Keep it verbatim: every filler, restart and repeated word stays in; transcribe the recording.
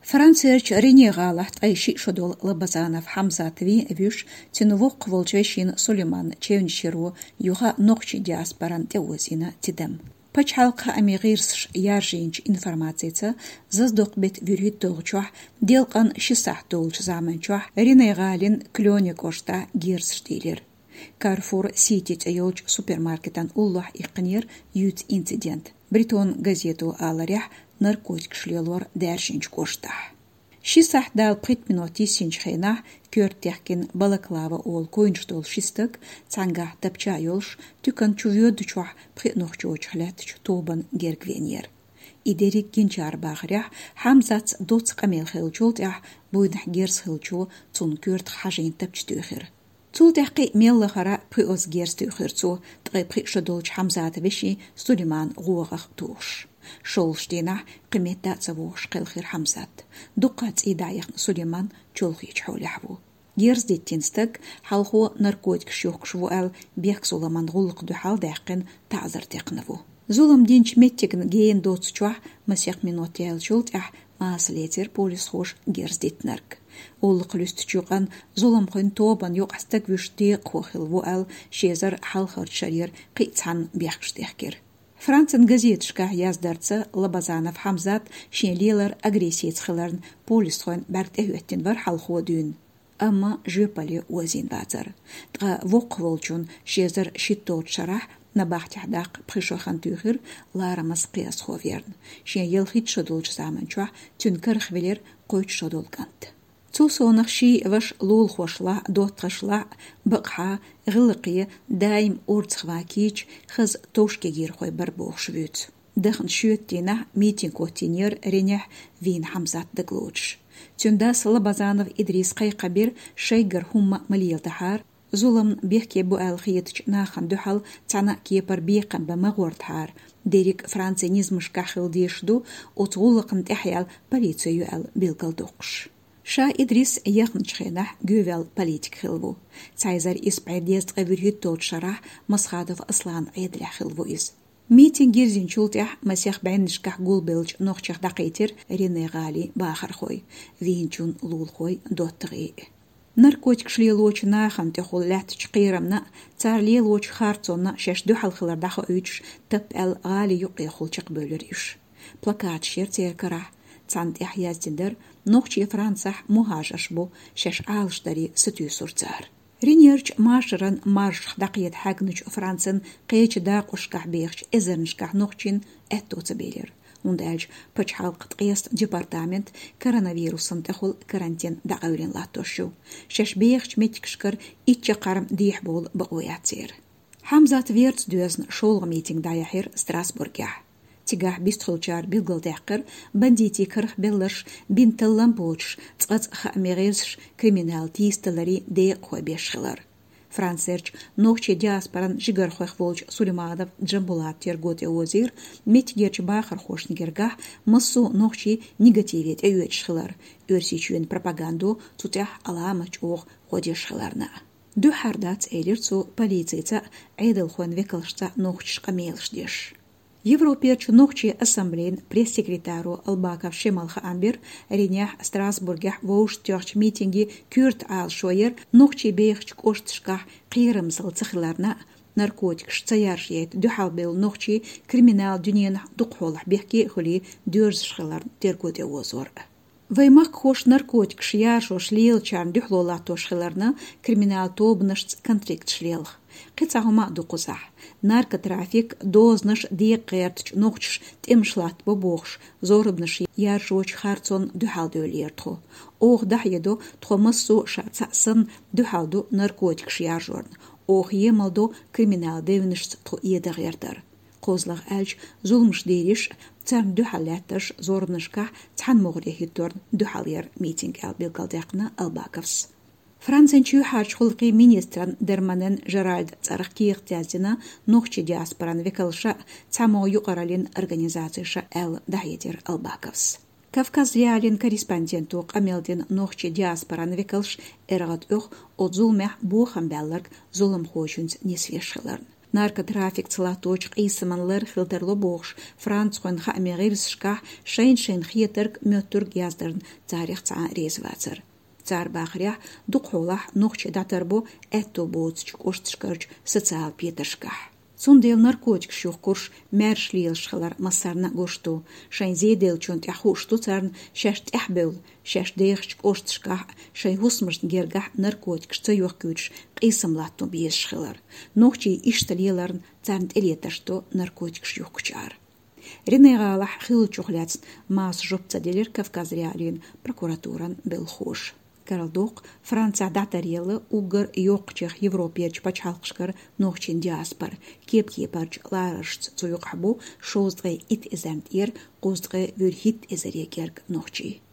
Францияч Ренегалахт айши шодол Лабазанов Хамзатви вюш тинувок волчвешин Сулейман Чевнишеру юха нохчи диаспоран теозина тидем. Пачалка амигирс яржинч информацияца заздок бет вюрит толчуах делкан шисах толч заменчуах Ренегалин клёне кошта гирс штилер. Карфур Сити Тайолч супермаркетан уллах икнир ют инцидент. Бритон газету аларях наркотик шлелор дәршинч кошта. Шисах дал прит минути синчхена кёртехкин балаклава ол коинчтол шисток цанга тапча йолш тюкан чувёдчуах притнохчочхлятч тобан гергвенер. Идерик гинчар багрях хамзац доц камел хилчултях буйнах герс хилчу цун кёрт хажин тапчтюхер. Цултехки меллахара приоз герс тюхерцу тре пришодолч хамзат веши Сулейман руах туш. شولشتينا قمتا تسووش قلخير حمزات دقات إيدايخ سليمان جولخيش حول يحبو يرز دي تنستك حالخو ناركوتك شيوخ شوال بيخ سليمان غلق دو حال داقن تعذر تقنفو زولم دينش متكن جين دوت شوح مسيخ منوتيال شولت اح ماسليتر بوليس خوش يرز دي تنرك غلق لستشوغان زولم خين توبان يوق استك وشتي قوخل وال شيزر حالخر شرير قيتسان بيخش تحكير Францин газетшка яздарца Лабазанов Хамзат шенлилер агрессиецхлерн полисхойн бәртәһүттен бар халху дүйн. Амма жөпали уазин базар. Тга воқ волчун шезер шиттот шарах на бахтяхдақ пришохан тюхер ларамас қияс ховерн. Шен ел хит шодолч заманчуа тюнкер хвелер қойч шодолгант. Цусонах ши ваш лул хошла дотташла бақха غلقية دايم أورتخوا كيج خز توشكي جير خوي بربوخ شويت دخن شويت تينا ميتين كوتينير رينيح فين حمزات دقلوش تنداس لبازانов إدريس قي قبير شيجر هم مليل تحار زولم بيحكي بو الخيتش ناخن دوحل تانا كيبر بيقن بمغور تحار ديريك فرانسينيزمش كاخل ديشدو وتغلقن تحيال بليتسيو ال بيلقل دوقش شا إدريس يخن شخينح جوفيل بوليتيك خلبو تايزر إسبعيد يزد غير توت شرح مسخادف أصلان عيد خلبو إز ميتين جيرزين شولتح مسيخ بعينشكح قول بيلج نوخشخ دقيتر ريني غالي باخر خوي فينجون لول خوي دوت تغيق ناركوتيك شليلوش ناخن تخول لاتش قيرمنا تار ليلوش خارتونا شاش دوحل خلر داخو اوش تب ال غالي يقي خلچق بولر إش بلاكات شير تير كراح تانت إحياز تندر نوخشي فرانسح مهاجش بو شاش آلشتري ستيو سورتار. رينيرج ماشرن مارش دقيت حاجنج فرانسن قيش داقوشكح بيخش إزرنشكح نوخشين اتو تبيلر. وندالج بچ حلقة قياس ديبارتامنت كورونافيروسن تخول كارانتين دقاورين لاتوشو. شاش بيخش ميتكشكر إتش قرم ديح بول بقوياتير. حمزات ويرت دوزن شولغ ميتينج دايحير ستراسبورغيح. تيجاه بيستخلجار بيلقل داقر بنديتي كرخ بلش بنتلم بوش تقط خاميغيرش كريمينال تيستلري ديق خو بيشخلر فرانسيرج نوخشي دياسبران جيجر خوخ فولج سليمانов جنبولات تيرغوت وزير ميتيجيرج باخر خوش نيجرغاه مسو نوخشي نيجاتيفيت ايوتشخلر өрсичүен пропаганду тутях аламач ох ходишхларна ду хардат элирцу полицейца эйдел хон векалшта нохч камелшдеш Европеч нохчи ассамблеин пресс-секретару Албаков Шемалха Амбер ренях Страсбургах воуш тёрч митинги Кюрт ал шойер нохчи бейхч коштшках кыйрымсыл цыхларна наркотик шцаяршет духалбел нохчи криминал дюнен дукхолах бехки хули дёрзшхлар терготе озор Ваймак хош наркотик шияшо шлел чарн духлолато шхларна криминал тобнаш контракт шлелх قطعهما دو قزح ناركترافيك دوزنش دي قيرتش نوخش تمشلات ببوخش زوربنش يارجوش خارتون دو حال دو ليرتخو اوغ دحيدو تخمسو شاتسن دو حال دو ناركوتيك يارجورن اوغ يمالدو كريمينال ديونش تخو يدغيردر قوزلغ ألج زولمش ديريش تام دو حالاتش زوربنشكح تحن مغريه الدورن دو حالير ميتينج البيلقالداقنا الباكفس فرانسنچو حارج خلقي مينستران درمانن جرالد царахки اختيازنا نوخچي диаспоран векалша цамо юқаралин организацияша эл дахетер албаковс Кавказ реалин корреспонденту Камелдин нохчи диаспоран векалш эргат ох отзулмех бухам белларг зулым хошунц несвешхларн Narkotрафик цлаточ қисыманлар хилтерло боғш, Францхойн ха америрсшках шейн-шейн хиетерг мөттүрг яздырын царих цаан резвацыр. Цар бахрях духолах нохче датарбо этто боцчик оштшкарч социал петершках. Сундел наркотик шухкурш мэршлиелшхалар массарна гошту, шайн зедел чонт яхушту царн шашт яхбел, шаш дейхчик оштшках, шайн хусмышн гергах наркотик шцаюхкюч қисымлатту биесшхалар. Нохче ишталиеларн царнт элеташто наркотик шухкчар. Ренегалах хилчухляц мас жопцаделер Кавказ реалин прокуратуран белхош. Каралдук Франция датарелы угар йоқчех Европеч пачалқшкар нохчин диаспор. Кеп-кепарч ларышц цуюқхабу шоздгай ит эзент ер, қоздгай вюрхит эзерекерг нохчи.